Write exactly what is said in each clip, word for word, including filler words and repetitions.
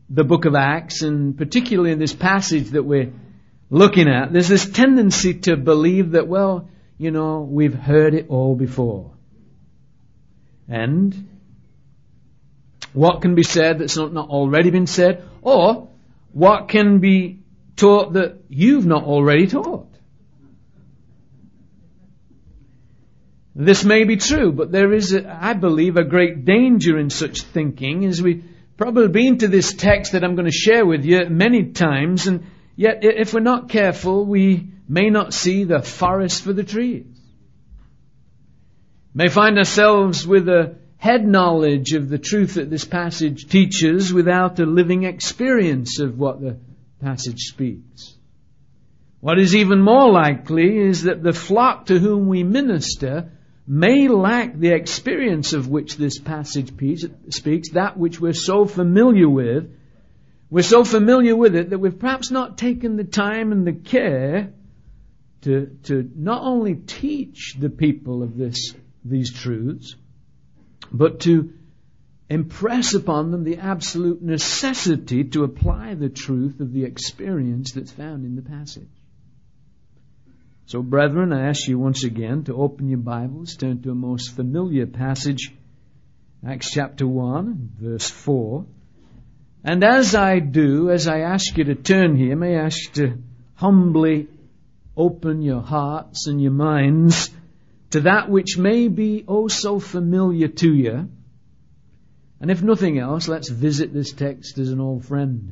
the book of Acts, and particularly in this passage that we're looking at, there's this tendency to believe that, well, you know, we've heard it all before. And what can be said that's not, not already been said? Or what can be taught that you've not already taught? This may be true, but there is, a, I believe, a great danger in such thinking, as we've probably been to this text that I'm going to share with you many times, and yet if we're not careful, we may not see the forest for the trees. May find ourselves with a head knowledge of the truth that this passage teaches without a living experience of what the passage speaks. What is even more likely is that the flock to whom we minister may lack the experience of which this passage speaks, that which we're so familiar with. We're so familiar with it that we've perhaps not taken the time and the care to, to not only teach the people of this, these truths, but to impress upon them the absolute necessity to apply the truth of the experience that's found in the passage. So, brethren, I ask you once again to open your Bibles, turn to a most familiar passage, Acts chapter one, verse four. And as I do, as I ask you to turn here, may I ask you to humbly open your hearts and your minds to that which may be oh so familiar to you. And if nothing else, let's visit this text as an old friend.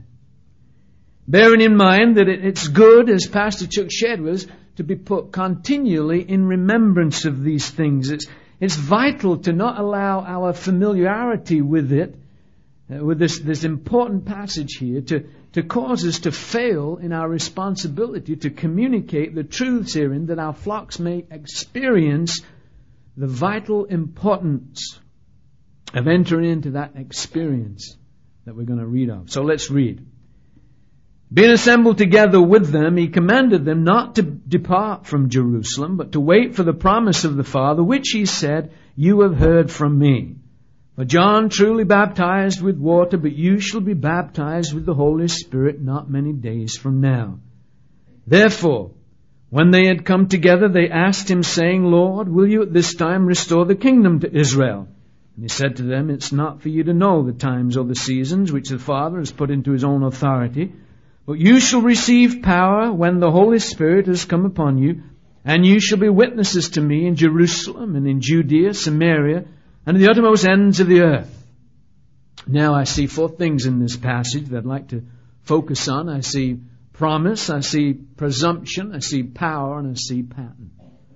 Bearing in mind that it's good, as Pastor Chuck shared with us, to be put continually in remembrance of these things. It's, it's vital to not allow our familiarity with it, uh, with this, this important passage here, to, to cause us to fail in our responsibility to communicate the truths herein, that our flocks may experience the vital importance of entering into that experience that we're going to read of. So let's read. Being assembled together with them, he commanded them not to depart from Jerusalem, but to wait for the promise of the Father, which he said, you have heard from me. For John truly baptized with water, but you shall be baptized with the Holy Spirit not many days from now. Therefore, when they had come together, they asked him, saying, Lord, will you at this time restore the kingdom to Israel? And he said to them, it's not for you to know the times or the seasons which the Father has put into his own authority, but you shall receive power when the Holy Spirit has come upon you, and you shall be witnesses to me in Jerusalem and in Judea, Samaria, and the uttermost ends of the earth. Now I see four things in this passage that I'd like to focus on. I see promise, I see presumption, I see power, and I see pattern.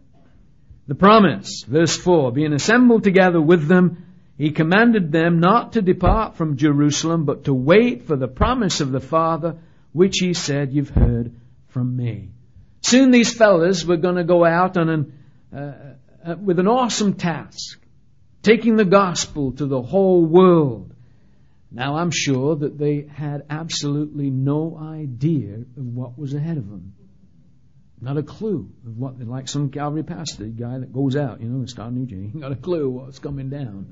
The promise, verse four, being assembled together with them, he commanded them not to depart from Jerusalem, but to wait for the promise of the Father, which he said, you've heard from me. Soon these fellas were going to go out on an, uh, uh, with an awesome task, taking the gospel to the whole world. Now I'm sure that they had absolutely no idea of what was ahead of them. Not a clue of what, like some Calvary pastor, the guy that goes out, you know, and start New Jersey, he ain't got a clue what's coming down.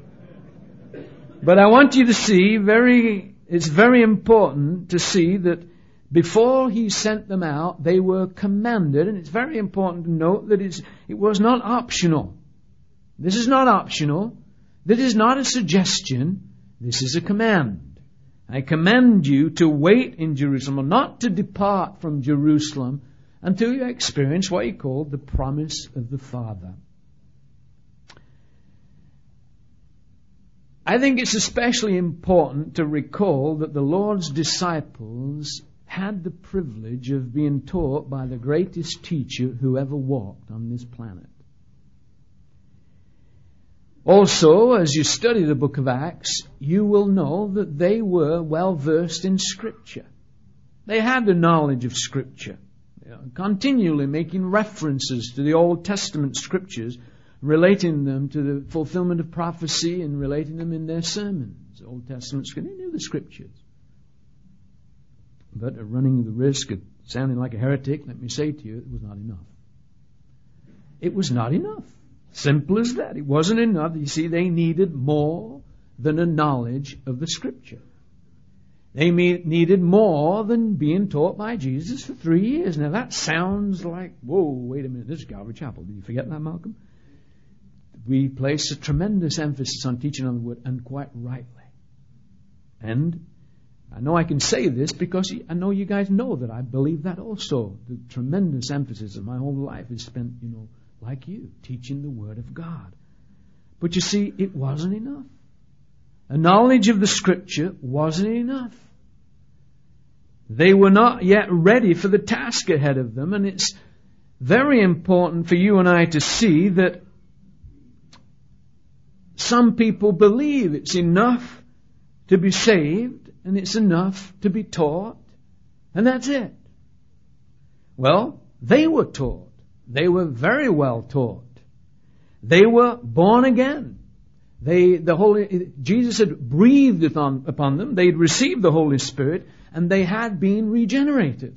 But I want you to see very... It's very important to see that before he sent them out, they were commanded, and it's very important to note that it's, it was not optional. This is not optional. This is not a suggestion. This is a command. I command you to wait in Jerusalem, not to depart from Jerusalem until you experience what he called the promise of the Father. I think it's especially important to recall that the Lord's disciples had the privilege of being taught by the greatest teacher who ever walked on this planet. Also, as you study the book of Acts, you will know that they were well versed in Scripture. They had the knowledge of Scripture, you know, continually making references to the Old Testament Scriptures, relating them to the fulfillment of prophecy and relating them in their sermons. Old Testament Scripture. They knew the Scriptures. But running the risk of sounding like a heretic, let me say to you, it was not enough. It was not enough. Simple as that. It wasn't enough. You see, they needed more than a knowledge of the Scripture. They me- needed more than being taught by Jesus for three years. Now that sounds like, whoa, wait a minute, this is Calvary Chapel. Did you forget that, Malcolm? We place a tremendous emphasis on teaching on the Word, and quite rightly. And I know I can say this because I know you guys know that I believe that also. The tremendous emphasis of my whole life is spent, you know, like you, teaching the Word of God. But you see, it wasn't enough. A knowledge of the Scripture wasn't enough. They were not yet ready for the task ahead of them, and it's very important for you and I to see that some people believe it's enough to be saved, and it's enough to be taught, and that's it. Well, they were taught. They were very well taught. They were born again. They, the Holy, Jesus had breathed upon, upon them. They had received the Holy Spirit, and they had been regenerated.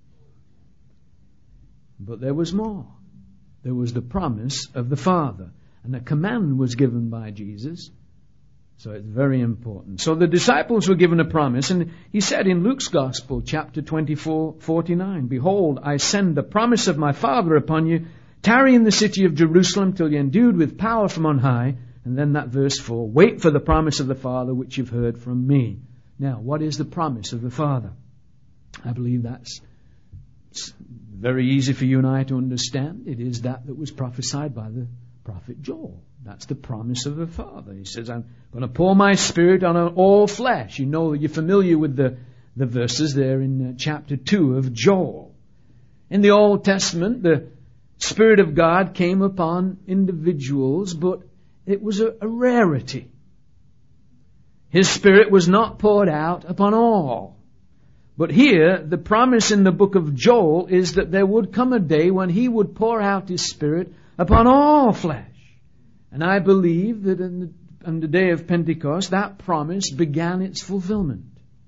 But there was more. There was the promise of the Father, and a command was given by Jesus. So it's very important. So the disciples were given a promise, and he said in Luke's Gospel, chapter twenty-four, forty-nine, "Behold, I send the promise of my Father upon you. Tarry in the city of Jerusalem till you're endued with power from on high." And then that verse four, "Wait for the promise of the Father which you've heard from me." Now, what is the promise of the Father? I believe that's very easy for you and I to understand. It is that that was prophesied by the prophet Joel. That's the promise of the Father. He says, "I'm going to pour my Spirit on all flesh." You know, you're familiar with the, the verses there in uh, chapter two of Joel. In the Old Testament, the Spirit of God came upon individuals, but it was a, a rarity. His Spirit was not poured out upon all. But here, the promise in the book of Joel is that there would come a day when He would pour out His Spirit upon all flesh. And I believe that in the, on the day of Pentecost, that promise began its fulfillment.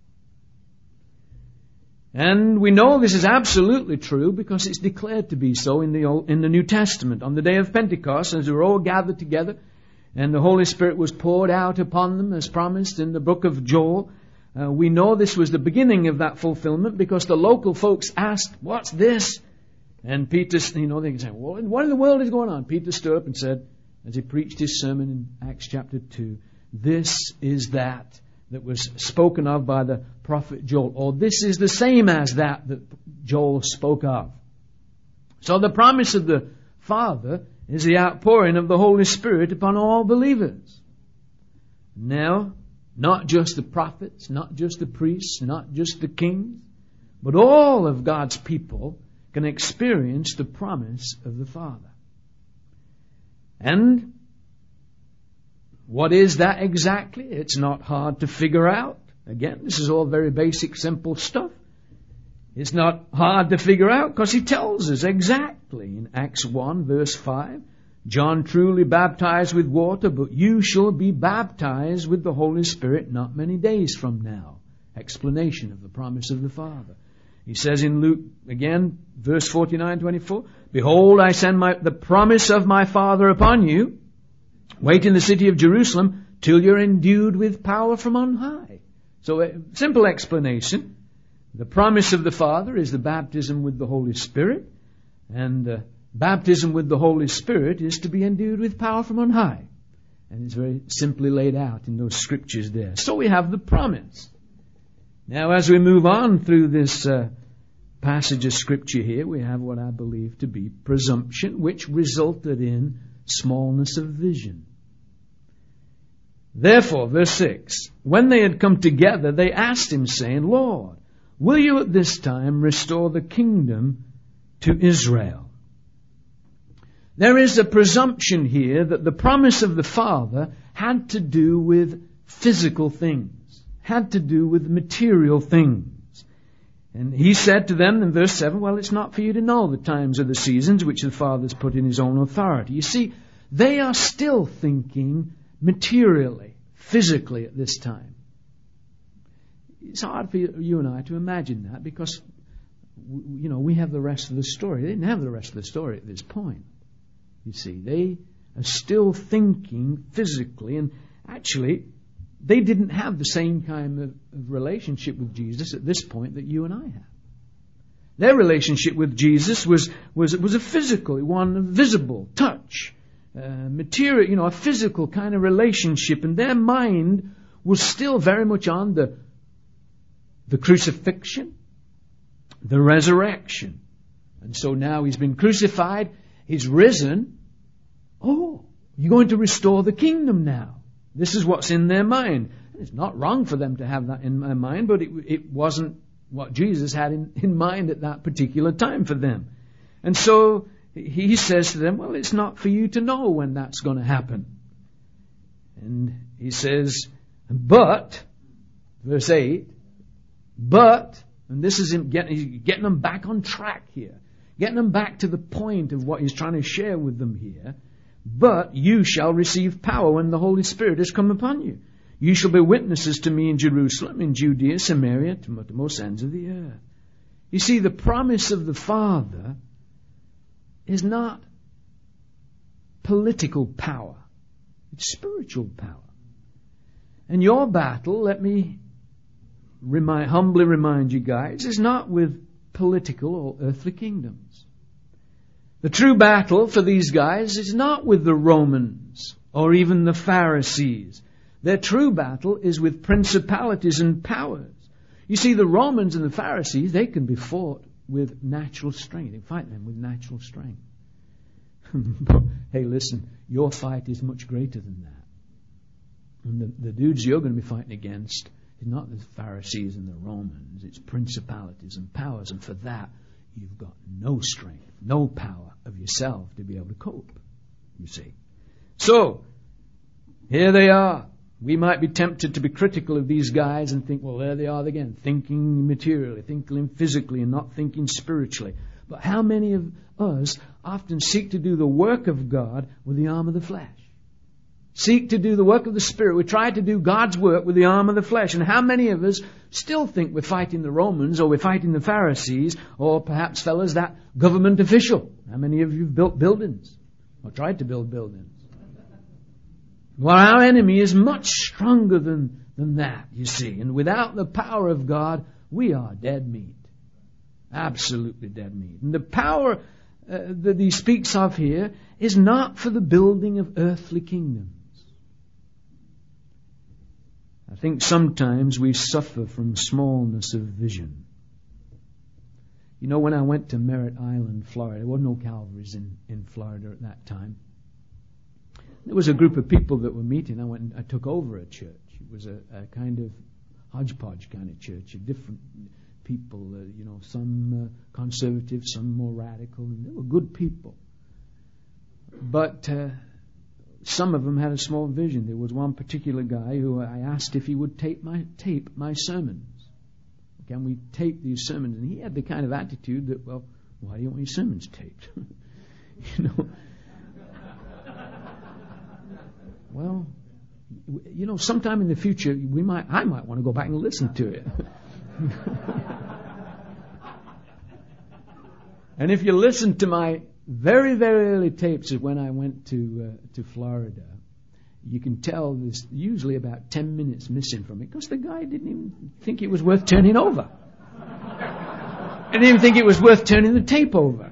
And we know this is absolutely true because it's declared to be so in the Old, in the New Testament. On the day of Pentecost, as they were all gathered together, and the Holy Spirit was poured out upon them as promised in the book of Joel, uh, we know this was the beginning of that fulfillment because the local folks asked, "What's this?" And Peter, you know, they can say, "Well, what in the world is going on?" Peter stood up and said, as he preached his sermon in Acts chapter two, "This is that that was spoken of by the prophet Joel," or "this is the same as that that Joel spoke of." So the promise of the Father is the outpouring of the Holy Spirit upon all believers. Now, not just the prophets, not just the priests, not just the kings, but all of God's people can experience the promise of the Father. And what is that exactly? It's not hard to figure out. Again, this is all very basic, simple stuff. It's not hard to figure out because He tells us exactly in Acts one, verse five, "John truly baptized with water, but you shall be baptized with the Holy Spirit not many days from now." Explanation of the promise of the Father. He says in Luke, again, verse forty-nine, twenty-four, "Behold, I send my, the promise of my Father upon you. Wait in the city of Jerusalem till you're endued with power from on high." So a simple explanation. The promise of the Father is the baptism with the Holy Spirit. And uh, baptism with the Holy Spirit is to be endued with power from on high. And it's very simply laid out in those scriptures there. So we have the promise. Now as we move on through this uh, passage of scripture here, we have what I believe to be presumption, which resulted in smallness of vision. Therefore, verse six, "When they had come together, they asked Him, saying, Lord, will you at this time restore the kingdom to Israel?" There is a presumption here that the promise of the Father had to do with physical things, had to do with material things. And He said to them in verse seven, "Well, it's not for you to know the times or the seasons which the Father's put in His own authority." You see, they are still thinking materially, physically at this time. It's hard for you and I to imagine that because, you know, we have the rest of the story. They didn't have the rest of the story at this point. You see, they are still thinking physically, and actually, they didn't have the same kind of, of relationship with Jesus at this point that you and I have. Their relationship with Jesus was was was a physical one, of visible touch, uh, material, you know, a physical kind of relationship, and their mind was still very much on the the crucifixion, the resurrection, and so now he's been crucified, he's risen. Oh, you're going to restore the kingdom now. This is what's in their mind. It's not wrong for them to have that in their mind, but it, it wasn't what Jesus had in, in mind at that particular time for them. And so he says to them, well, it's not for you to know when that's going to happen. And he says, but, verse eight, but, and this is him getting, getting them back on track here, getting them back to the point of what he's trying to share with them here. But you shall receive power when the Holy Spirit has come upon you. You shall be witnesses to me in Jerusalem, in Judea, Samaria, to the most ends of the earth. You see, the promise of the Father is not political power. It's spiritual power. And your battle, let me remind, humbly remind you guys, is not with political or earthly kingdoms. The true battle for these guys is not with the Romans or even the Pharisees. Their true battle is with principalities and powers. You see, the Romans and the Pharisees, they can be fought with natural strength. They fight them with natural strength. But, hey, listen, your fight is much greater than that. And the, the dudes you're going to be fighting against is not the Pharisees and the Romans. It's principalities and powers. And for that, you've got no strength, no power of yourself to be able to cope, you see. So, here they are. We might be tempted to be critical of these guys and think, well, there they are again, thinking materially, thinking physically, and not thinking spiritually. But how many of us often seek to do the work of God with the arm of the flesh? Seek to do the work of the Spirit. We try to do God's work with the arm of the flesh. And how many of us still think we're fighting the Romans or we're fighting the Pharisees or perhaps, fellas, that government official? How many of you have built buildings or tried to build buildings? Well, our enemy is much stronger than, than that, you see. And without the power of God, we are dead meat. Absolutely dead meat. And the power uh, that he speaks of here is not for the building of earthly kingdoms. I think sometimes we suffer from smallness of vision. You know, when I went to Merritt Island, Florida, there were no Calvaries in, in Florida at that time. There was a group of people that were meeting. I went and I took over a church. It was a, a kind of hodgepodge kind of church of different people, uh, you know, some uh, conservative, some more radical, and they were good people. But uh, some of them had a small vision. There was one particular guy who I asked if he would tape my tape my sermons. Can we tape these sermons? And he had the kind of attitude that, well, why do you want your sermons taped? you know. Well, you know, sometime in the future, we might, I might want to go back and listen to it. And if you listen to my very, very early tapes of when I went to uh, to Florida, you can tell there's usually about ten minutes missing from it because the guy didn't even think it was worth turning over. I didn't even think it was worth turning the tape over.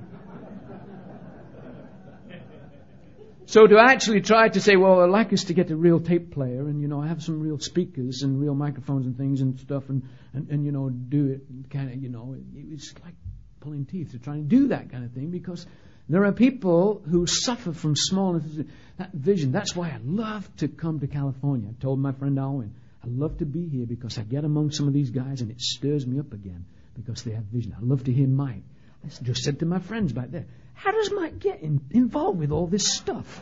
So to actually try to say, well, I'd like us to get a real tape player and, you know, have some real speakers and real microphones and things and stuff and, and, and you know, do it kind of, you know, it was like pulling teeth to try and do that kind of thing because there are people who suffer from smallness of that vision. That's why I love to come to California. I told my friend Alwyn, I love to be here because I get among some of these guys and it stirs me up again because they have vision. I love to hear Mike. I just said to my friends back there, how does Mike get in, involved with all this stuff?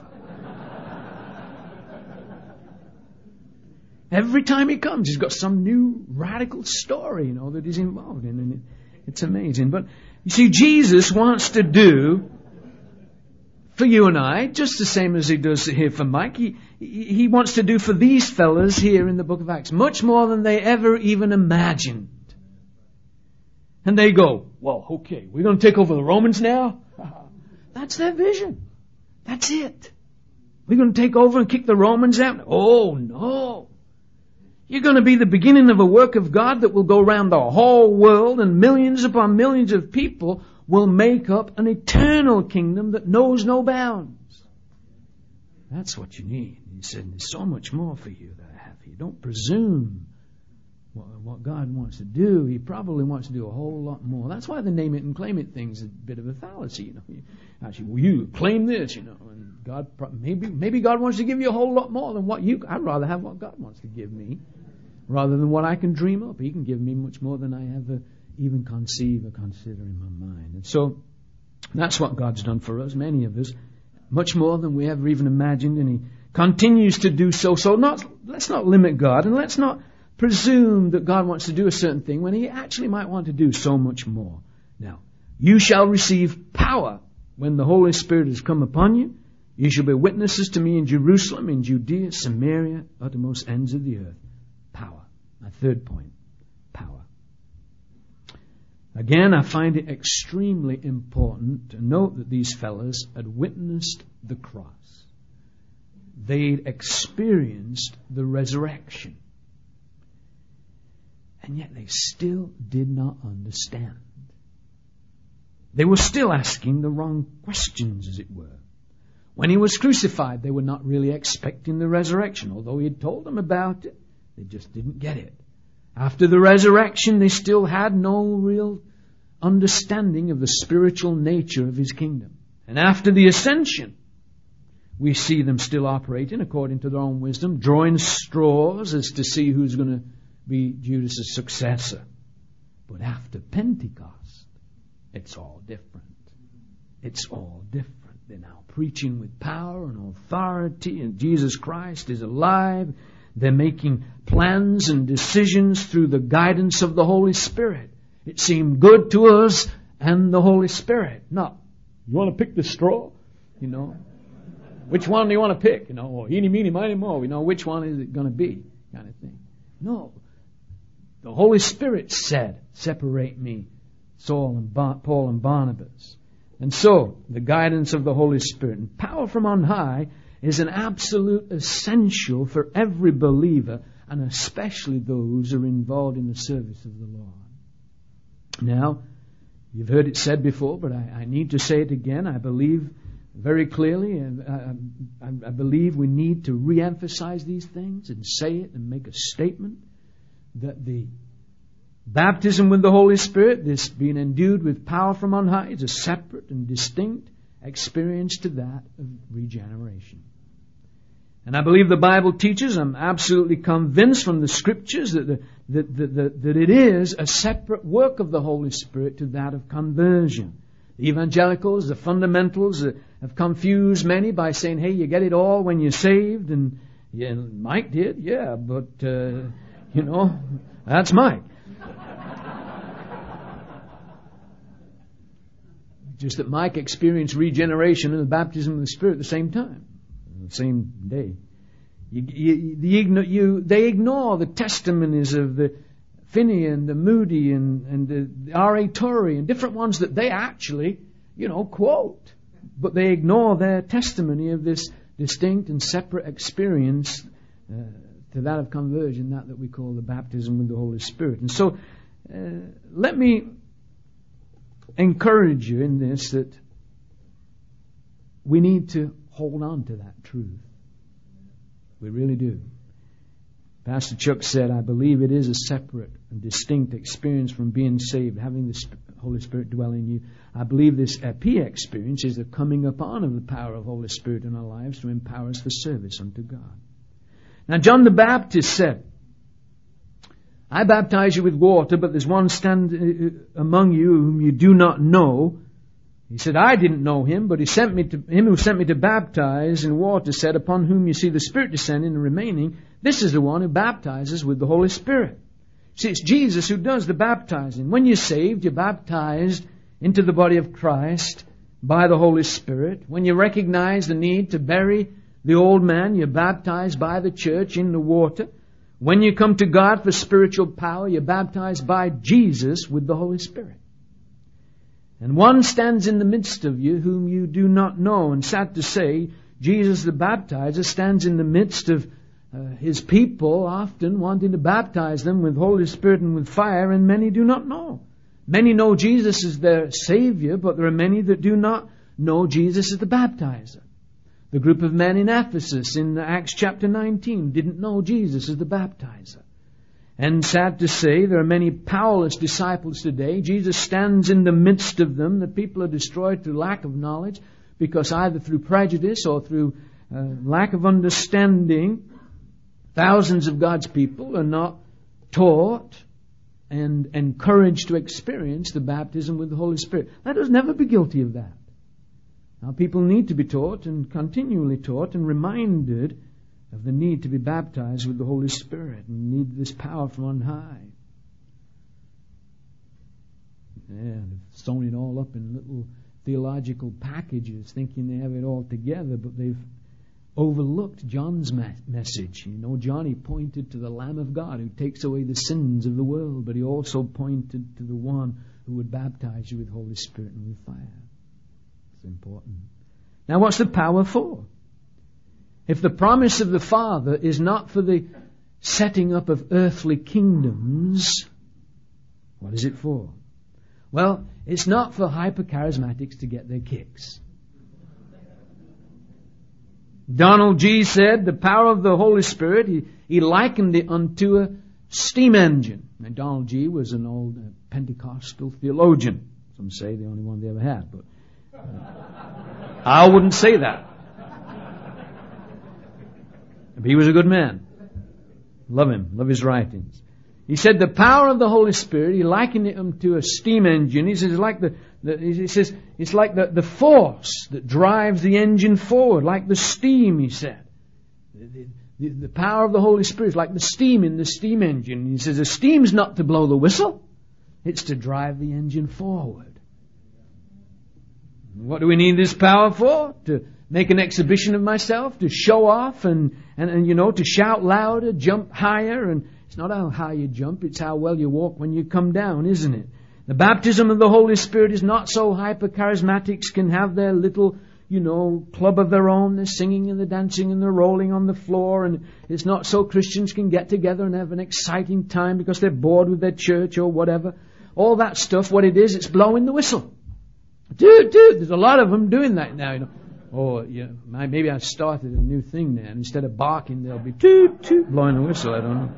Every time he comes, he's got some new radical story, you know, that he's involved in, and it, it's amazing. But you see, Jesus wants to do for you and I, just the same as he does here for Mike. He, he wants to do for these fellas here in the book of Acts much more than they ever even imagined. And they go, well, okay, we're going to take over the Romans now? That's their vision. That's it. We're going to take over and kick the Romans out? Oh, no. You're going to be the beginning of a work of God that will go around the whole world, and millions upon millions of people will make up an eternal kingdom that knows no bounds. That's what you need. He said, there's so much more for you that I have for you. Don't presume what, what God wants to do. He probably wants to do a whole lot more. That's why the name it and claim it thing's a bit of a fallacy. You know, you, actually, well, you claim this, you know, and God maybe maybe God wants to give you a whole lot more than what you. I'd rather have what God wants to give me, rather than what I can dream up. He can give me much more than I ever even conceive or consider in my mind. And so that's what God's done for us, many of us, much more than we ever even imagined, and He continues to do so. So not let's not limit God, and let's not presume that God wants to do a certain thing when He actually might want to do so much more. Now, you shall receive power when the Holy Spirit has come upon you. You shall be witnesses to me in Jerusalem, in Judea, Samaria, uttermost ends of the earth. Power. My third point, power. Again, I find it extremely important to note that these fellows had witnessed the cross. They'd experienced the resurrection. And yet they still did not understand. They were still asking the wrong questions, as it were. When He was crucified, they were not really expecting the resurrection, although He had told them about it. They just didn't get it. After the resurrection, they still had no real understanding of the spiritual nature of His kingdom. And after the ascension, we see them still operating according to their own wisdom, drawing straws as to see who's going to be Judas' successor. But after Pentecost, it's all different. It's all different. They're now preaching with power and authority, and Jesus Christ is alive. They're making plans and decisions through the guidance of the Holy Spirit. It seemed good to us and the Holy Spirit. Not, you want to pick the straw? You know, which one do you want to pick? You know, or eeny, meeny, miny, mo. You know, which one is it going to be? Kind of thing. No. The Holy Spirit said, separate me, Saul and Bar- Paul and Barnabas. And so, the guidance of the Holy Spirit and power from on high is an absolute essential for every believer, and especially those who are involved in the service of the Lord. Now, you've heard it said before, but I, I need to say it again. I believe very clearly, and I, I, I believe we need to re-emphasize these things and say it and make a statement that the baptism with the Holy Spirit, this being endued with power from on high, is a separate and distinct experience to that of regeneration. And I believe the Bible teaches, I'm absolutely convinced from the Scriptures, that, the, that, that, that, that it is a separate work of the Holy Spirit to that of conversion. The evangelicals, the fundamentals, uh, have confused many by saying, hey, you get it all when you're saved. And yeah, Mike did, yeah, but, uh, you know, that's Mike. Just that Mike experienced regeneration and the baptism of the Spirit at the same time, the same day. You, you, you, you, they ignore the testimonies of the Finney and the Moody and, and the, the R A Torrey and different ones that they actually, you know, quote. But they ignore their testimony of this distinct and separate experience uh, to that of conversion, that that we call the baptism with the Holy Spirit. And so, uh, let me encourage you in this, that we need to hold on to that truth. We really do. Pastor Chuck said, I believe it is a separate and distinct experience from being saved, having the Holy Spirit dwell in you. I believe this epi experience is the coming upon of the power of the Holy Spirit in our lives to empower us for service unto God. Now, John the Baptist said, I baptize you with water, but there's one stand among you whom you do not know. He said, I didn't know him, but he sent me to him who sent me to baptize in water said, upon whom you see the Spirit descending and remaining, this is the one who baptizes with the Holy Spirit. See, it's Jesus who does the baptizing. When you're saved, you're baptized into the body of Christ by the Holy Spirit. When you recognize the need to bury the old man, you're baptized by the church in the water. When you come to God for spiritual power, you're baptized by Jesus with the Holy Spirit. And one stands in the midst of you whom you do not know. And sad to say, Jesus the baptizer stands in the midst of uh, His people, often wanting to baptize them with Holy Spirit and with fire, and many do not know. Many know Jesus as their Savior, but there are many that do not know Jesus as the baptizer. The group of men in Ephesus in Acts chapter nineteen didn't know Jesus as the baptizer. And sad to say, there are many powerless disciples today. Jesus stands in the midst of them. The people are destroyed through lack of knowledge, because either through prejudice or through uh, lack of understanding, thousands of God's people are not taught and encouraged to experience the baptism with the Holy Spirit. Let us never be guilty of that. Now, people need to be taught and continually taught and reminded of the need to be baptized with the Holy Spirit and need this power from on high. Yeah, they've sewn it all up in little theological packages, thinking they have it all together, but they've overlooked John's me- message. You know, John, he pointed to the Lamb of God who takes away the sins of the world, but he also pointed to the one who would baptize you with Holy Spirit and with fire. It's important. Now, what's the power for? If the promise of the Father is not for the setting up of earthly kingdoms, what is it for? Well, it's not for hyper-charismatics to get their kicks. Donald G. said the power of the Holy Spirit, he, he likened it unto a steam engine. Now, Donald G. was an old uh, Pentecostal theologian. Some say the only one they ever had, but uh, I wouldn't say that. He was a good man. Love him. Love his writings. He said the power of the Holy Spirit, he likened it to a steam engine. He says, like the, the, he says it's like the, the force that drives the engine forward, like the steam, he said. The, the, the power of the Holy Spirit is like the steam in the steam engine. He says the steam's not to blow the whistle. It's to drive the engine forward. What do we need this power for? To make an exhibition of myself, to show off and, and, and, you know, to shout louder, jump higher. And it's not how high you jump, it's how well you walk when you come down, isn't it? The baptism of the Holy Spirit is not so hyper-charismatics can have their little, you know, club of their own. They're singing and they're dancing and they're rolling on the floor. And it's not so Christians can get together and have an exciting time because they're bored with their church or whatever. All that stuff, what it is, it's blowing the whistle. Dude, dude, there's a lot of them doing that now, you know. Or, you know, maybe I started a new thing there. And instead of barking, they'll be toot, toot, blowing the whistle. I don't know.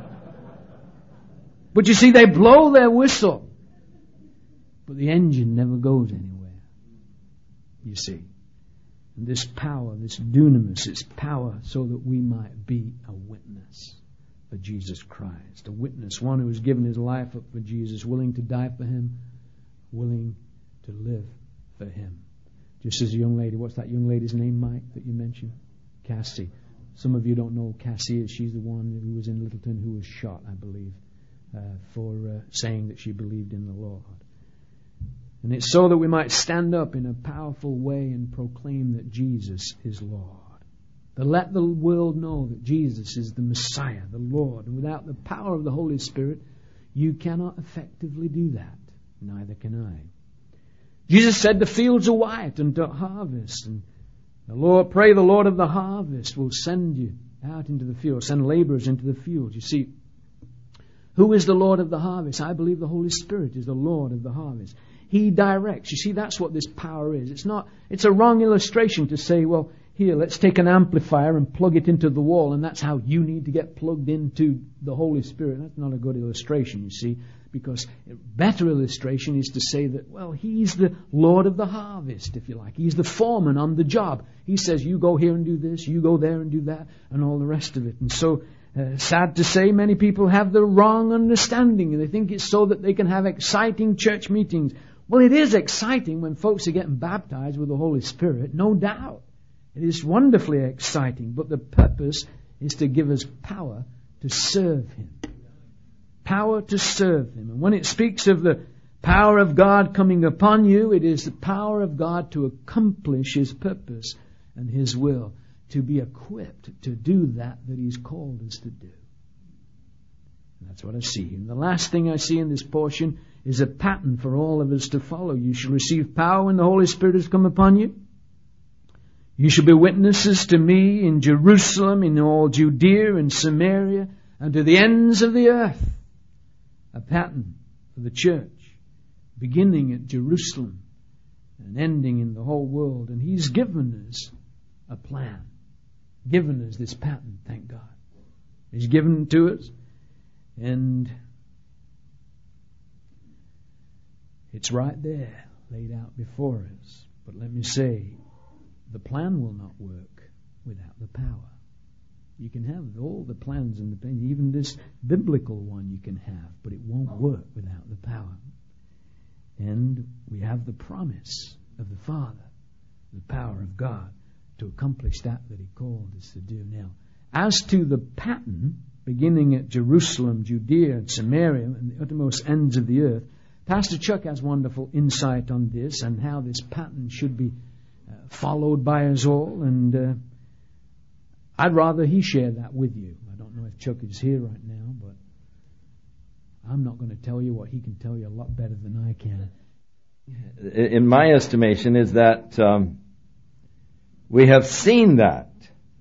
But you see, they blow their whistle. But the engine never goes anywhere. You see. And this power, this dunamis, it's power so that we might be a witness for Jesus Christ. A witness, one who has given his life up for Jesus, willing to die for him, willing to live for him. Just as a young lady, what's that young lady's name, Mike, that you mentioned? Cassie. Some of you don't know who Cassie is. She's the one who was in Littleton who was shot, I believe, uh, for uh, saying that she believed in the Lord. And it's so that we might stand up in a powerful way and proclaim that Jesus is Lord. To let the world know that Jesus is the Messiah, the Lord. And without the power of the Holy Spirit, you cannot effectively do that. Neither can I. Jesus said the fields are white unto harvest. And the Lord, pray the Lord of the harvest will send you out into the field, send laborers into the field. You see, who is the Lord of the harvest? I believe the Holy Spirit is the Lord of the harvest. He directs. You see, that's what this power is. It's not, it's a wrong illustration to say, well, here, let's take an amplifier and plug it into the wall, and that's how you need to get plugged into the Holy Spirit. That's not a good illustration, you see, because a better illustration is to say that, well, He's the Lord of the harvest, if you like. He's the foreman on the job. He says, you go here and do this, you go there and do that, and all the rest of it. And so, uh, sad to say, many people have the wrong understanding, and they think it's so that they can have exciting church meetings. Well, it is exciting when folks are getting baptized with the Holy Spirit, no doubt. It is wonderfully exciting, but the purpose is to give us power to serve Him. Power to serve Him. And when it speaks of the power of God coming upon you, it is the power of God to accomplish His purpose and His will, to be equipped to do that that He's called us to do. And that's what I see. And the last thing I see in this portion is a pattern for all of us to follow. You shall receive power when the Holy Spirit has come upon you. You shall be witnesses to me in Jerusalem, in all Judea and Samaria, and to the ends of the earth. A pattern for the church, beginning at Jerusalem and ending in the whole world. And He's given us a plan, given us this pattern, thank God. He's given it to us, and it's right there, laid out before us. But let me say, the plan will not work without the power. You can have all the plans and the even this biblical one you can have, but it won't work without the power. And we have the promise of the Father, the power of God, to accomplish that that He called us to do. Now, as to the pattern, beginning at Jerusalem, Judea, and Samaria, and the uttermost ends of the earth, Pastor Chuck has wonderful insight on this and how this pattern should be uh, followed by us all. And uh, I'd rather he share that with you. I don't know if Chuck is here right now, but I'm not going to tell you what he can tell you a lot better than I can. In my estimation is that um, we have seen that.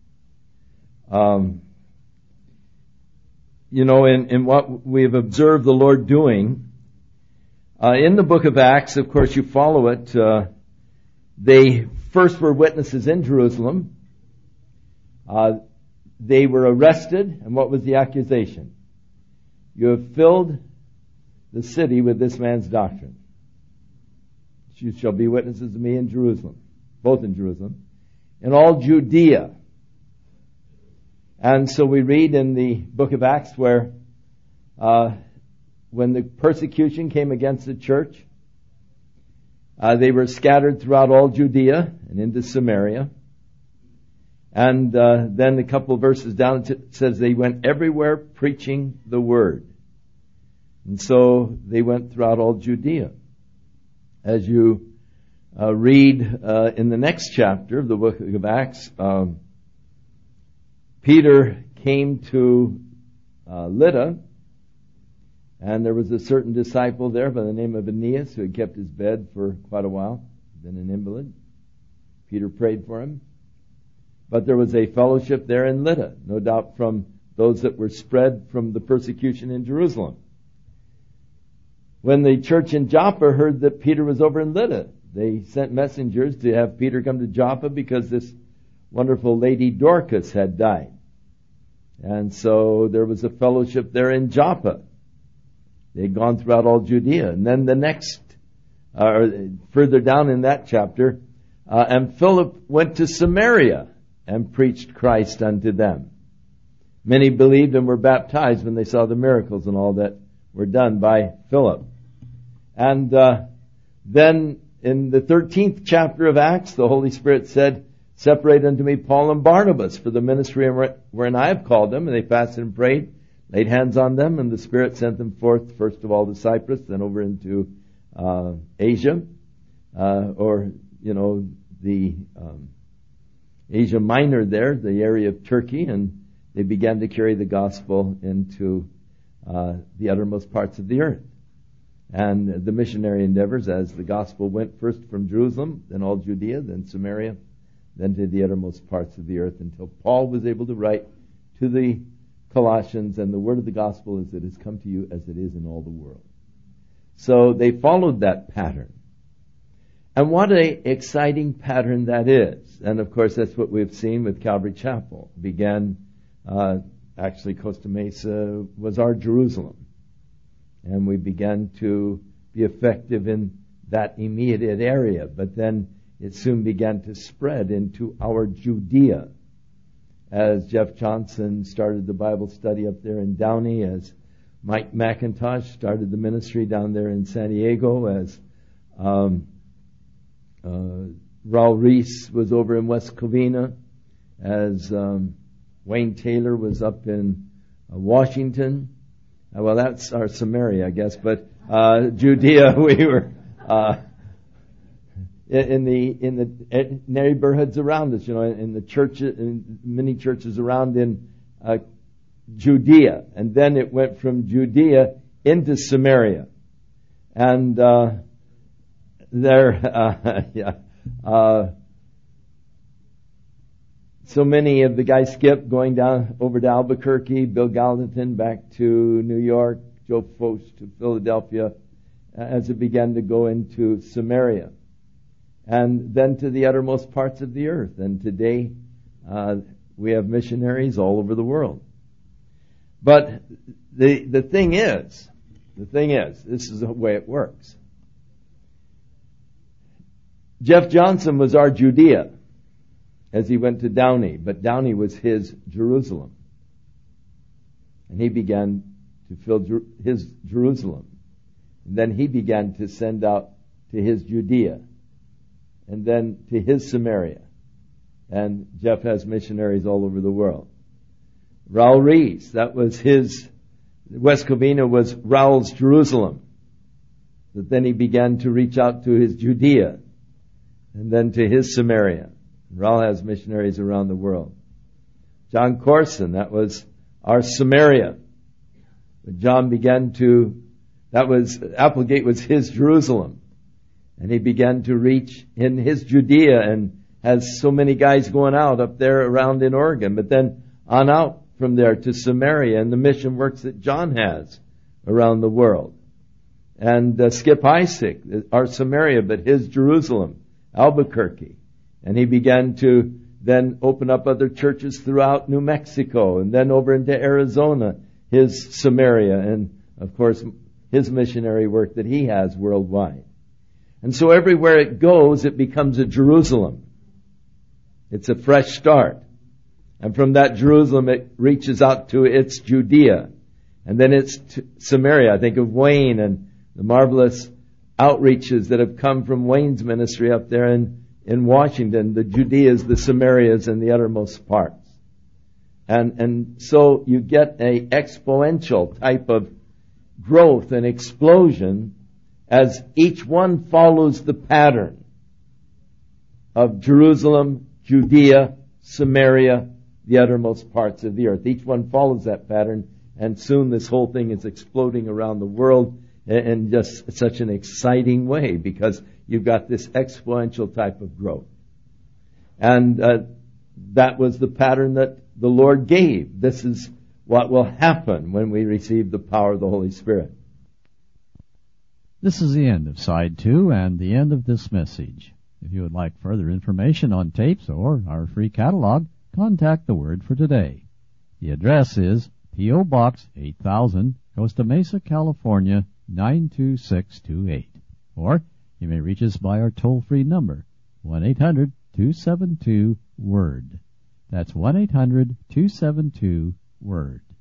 Um, you know, in, in what we've observed the Lord doing, uh, in the book of Acts, of course, you follow it, uh, they first were witnesses in Jerusalem. Uh, they were arrested, and what was the accusation? You have filled the city with this man's doctrine. You shall be witnesses of me in Jerusalem, both in Jerusalem, in all Judea. And so we read in the book of Acts where uh, when the persecution came against the church, uh, they were scattered throughout all Judea and into Samaria. And uh, then a couple of verses down it says they went everywhere preaching the word. And so they went throughout all Judea. As you uh, read uh, in the next chapter of the book of Acts, um, Peter came to uh, Lydda, and there was a certain disciple there by the name of Aeneas who had kept his bed for quite a while, been an invalid. Peter prayed for him. But there was a fellowship there in Lydda, no doubt from those that were spread from the persecution in Jerusalem. When the church in Joppa heard that Peter was over in Lydda, they sent messengers to have Peter come to Joppa because this wonderful lady Dorcas had died. And so there was a fellowship there in Joppa. They'd gone throughout all Judea. And then the next, uh, further down in that chapter, uh, and Philip went to Samaria and preached Christ unto them. Many believed and were baptized when they saw the miracles and all that were done by Philip. And uh, then in the thirteenth chapter of Acts, the Holy Spirit said, separate unto me Paul and Barnabas for the ministry wherein I have called them. And they fasted and prayed, laid hands on them, and the Spirit sent them forth, first of all to Cyprus, then over into uh, Asia, uh, or, you know, the um, Asia Minor there, the area of Turkey, and they began to carry the gospel into uh, the uttermost parts of the earth. And the missionary endeavors, as the gospel went first from Jerusalem, then all Judea, then Samaria, then to the uttermost parts of the earth, until Paul was able to write to the Colossians, and the word of the gospel is, it has come to you as it is in all the world. So they followed that pattern. And what an exciting pattern that is. And of course, that's what we've seen with Calvary Chapel. Began, uh, actually Costa Mesa was our Jerusalem. And we began to be effective in that immediate area. But then it soon began to spread into our Judea. As Jeff Johnson started the Bible study up there in Downey, as Mike McIntosh started the ministry down there in San Diego, as um, uh, Raul Reese was over in West Covina, as um, Wayne Taylor was up in uh, Washington. Uh, well, that's our Samaria, I guess, but uh, Judea, we were uh, in the in the neighborhoods around us, you know, in the churches, in many churches around in uh, Judea, and then it went from Judea into Samaria, and uh, there, uh, yeah, uh, so many of the guys skipped, going down over to Albuquerque, Bill Gallatin back to New York, Joe Focht to Philadelphia, as it began to go into Samaria, and then to the uttermost parts of the earth. And today, uh, we have missionaries all over the world. But the the thing is, the thing is, this is the way it works. Jeff Johnson was our Judea as he went to Downey, but Downey was his Jerusalem. And he began to fill Jer- his Jerusalem. And then he began to send out to his Judea, and then to his Samaria. And Jeff has missionaries all over the world. Raul Rees, that was his, West Covina was Raul's Jerusalem. But then he began to reach out to his Judea, and then to his Samaria. Raul has missionaries around the world. John Corson, that was our Samaria. But John began to, that was, Applegate was his Jerusalem. And he began to reach in his Judea, and has so many guys going out up there around in Oregon. But then on out from there to Samaria, and the mission works that John has around the world. And uh, Skip Isaac, our Samaria, but his Jerusalem, Albuquerque. And he began to then open up other churches throughout New Mexico, and then over into Arizona, his Samaria, and of course his missionary work that he has worldwide. And so everywhere it goes, it becomes a Jerusalem. It's a fresh start. And from that Jerusalem, it reaches out to its Judea. And then it's Samaria. I think of Wayne and the marvelous outreaches that have come from Wayne's ministry up there in, in Washington, the Judeas, the Samarias, and the uttermost parts. And, and so you get a exponential type of growth and explosion as each one follows the pattern of Jerusalem, Judea, Samaria, the uttermost parts of the earth. Each one follows that pattern, and soon this whole thing is exploding around the world in just such an exciting way, because you've got this exponential type of growth. And uh, that was the pattern that the Lord gave. This is what will happen when we receive the power of the Holy Spirit. This is the end of Side two and the end of this message. If you would like further information on tapes or our free catalog, contact the Word for Today. The address is P O. Box eight thousand, Costa Mesa, California, nine two six two eight. Or you may reach us by our toll-free number, one eight hundred two seven two W O R D. That's one eight hundred two seven two W O R D.